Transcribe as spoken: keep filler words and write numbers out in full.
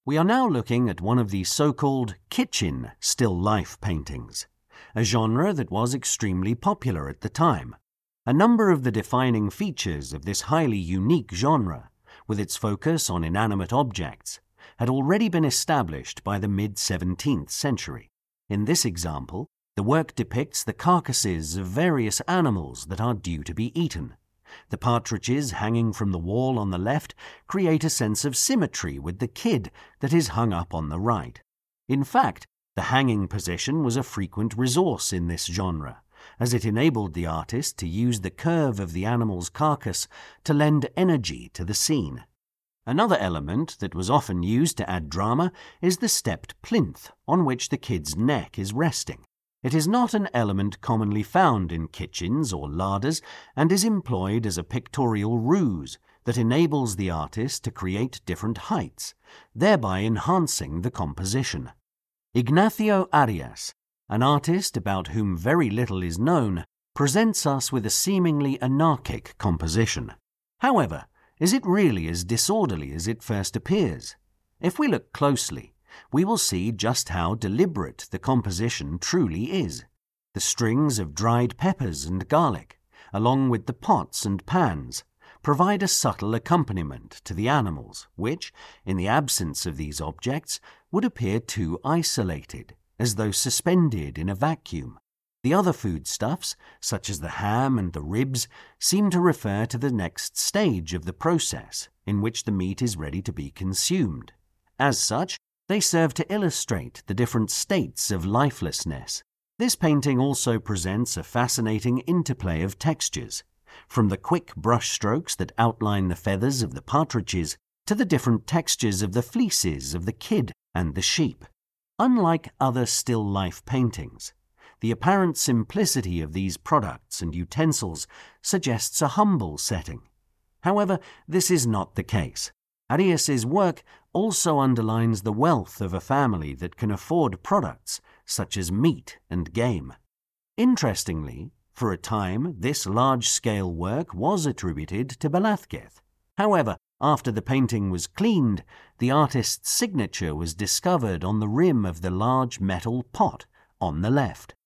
We are now looking at one of the so-called kitchen still life paintings, a genre that was extremely popular at the time. A number of the defining features of this highly unique genre, with its focus on inanimate objects, had already been established by the mid-seventeenth century. In this example, the work depicts the carcasses of various animals that are due to be eaten. The partridges hanging from the wall on the left create a sense of symmetry with the kid that is hung up on the right. In fact, the hanging position was a frequent resource in this genre, as it enabled the artist to use the curve of the animal's carcass to lend energy to the scene. Another element that was often used to add drama is the stepped plinth on which the kid's neck is resting. It is not an element commonly found in kitchens or larders and is employed as a pictorial ruse that enables the artist to create different heights, thereby enhancing the composition. Ignacio Arias, an artist about whom very little is known, presents us with a seemingly anarchic composition. However, is it really as disorderly as it first appears? If we look closely, we will see just how deliberate the composition truly is. The strings of dried peppers and garlic, along with the pots and pans, provide a subtle accompaniment to the animals, which, in the absence of these objects, would appear too isolated, as though suspended in a vacuum. The other foodstuffs, such as the ham and the ribs, seem to refer to the next stage of the process in which the meat is ready to be consumed. As such, they serve to illustrate the different states of lifelessness. This painting also presents a fascinating interplay of textures, from the quick brush strokes that outline the feathers of the partridges to the different textures of the fleeces of the kid and the sheep. Unlike other still life paintings, the apparent simplicity of these products and utensils suggests a humble setting. However, this is not the case. Arias's work also underlines the wealth of a family that can afford products such as meat and game. Interestingly, for a time this large-scale work was attributed to Velázquez. However, after the painting was cleaned, the artist's signature was discovered on the rim of the large metal pot on the left.